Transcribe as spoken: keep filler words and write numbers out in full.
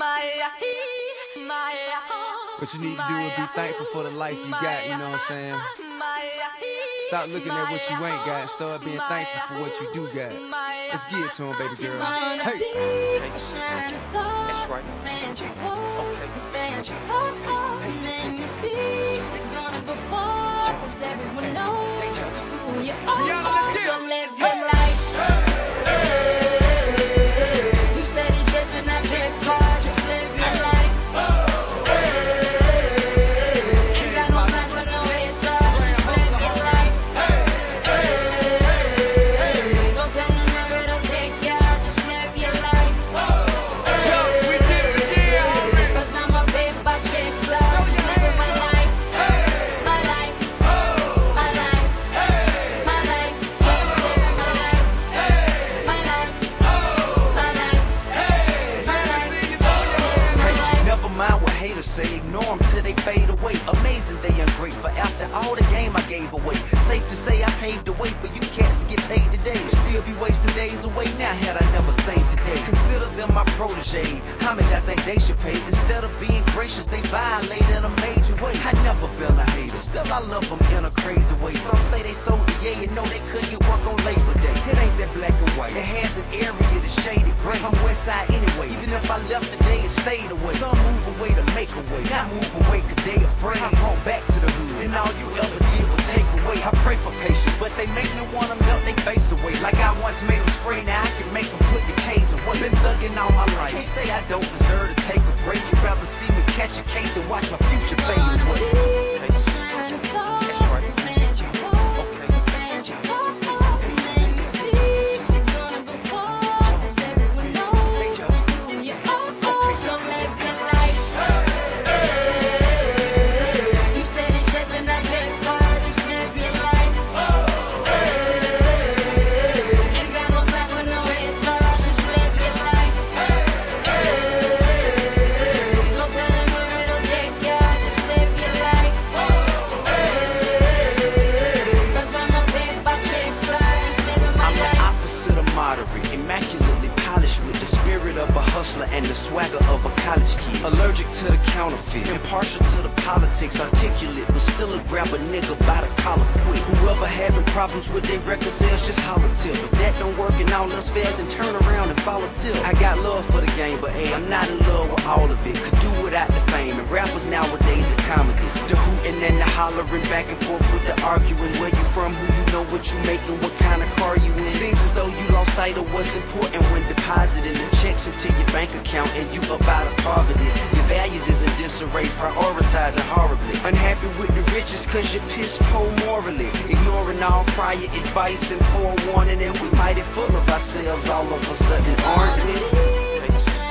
What you need to do is be thankful for the life you got, you know what I'm saying? Stop looking at what you ain't got and start being thankful for what you do got. Let's get it to him, baby girl. Hey. That's right. You steady chasing that big car, just live your life. Ain't got no time for no haters, just live your life. Don't tell them where it'll take ya, just live your life. Cause I'm a paper chaser, just living my life. My life, my life, my life, just living my life. My life, my life, my life, my life. Never mind what haters say, ignore them till they fade away. Amazing they ungrateful after all the game I gave away. Safe to say I paved the way for you cats to get paid today. Still be wasting days away now had I never saved the day. Consider them my protege, homage I think they should pay. Instead of being gracious, they violate in a major way. I never been a hater, still I love them in a crazy way. Some say they sold the yeah, you know they couldn't get work on Labor Day. It ain't that black and white, it has an area that's shaded gray. I'm west side anyway, even if I left today and stayed away. Some move away to make a way, not move away cause they afraid. I brought back to the hood, and all you ever did was take away. I pray for patience, but they make me wanna melt they face away. Like I once made them spray, now I can make them put the K's away. Been thugging all my life, can't say I don't deserve to take a break. You'd rather see me catch a case and watch my future fade away. That's right. Immaculately polished with the spirit of a hustler and the swagger of a college kid. Allergic to the counterfeit, impartial to the politics, articulate, but still a grab a nigga by the collar quick. Whoever having problems with their record sales, just holler till. If that don't work and all else fails, then turn around and follow till. I got love for the game, but hey, I'm not in love with all of it. Could do without the fame, and rappers nowadays are comedy. The hooting and the hollering, back and forth with the arguing. Where you from, who you know, what you making, what kind of car you in. Seems as though you lost sight of what's important when depositing the checks into your bank account and you up out of poverty. Your values is in disarray, prioritizing horribly. Unhappy with the riches cause you're piss poor morally. Ignoring all prior advice and forewarning, and we mighty full of ourselves all of a sudden, aren't we?